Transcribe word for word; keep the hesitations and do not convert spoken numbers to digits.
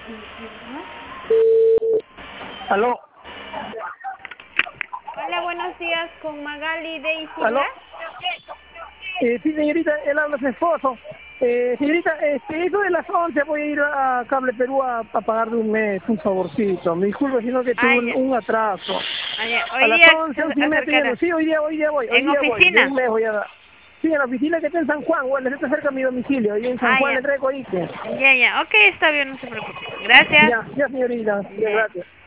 Aló. Hola, buenos días, con Magali de Aló. Isidla. Eh, sí, señorita, él habla su esposo. Eh, señorita, este, eso de las once voy a ir a Cable Perú a, a pagar de un mes, un favorcito. Me disculpe, sino que tuve Ah, un, ya. un atraso. Ah, ya. A Hoy las día once, se once y media estoy yendo. acercará. Sí, hoy día, hoy día voy, hoy ¿En día voy, de oficina? un mes voy a dar. Sí, en la oficina que está en San Juan, bueno, está cerca de mi domicilio, ahí en San Ah, Juan, ya. en Recoique. Ya, ya. Ok, está bien, no se preocupe. Gracias. Ya, ya, señorita, ya, Ya. gracias.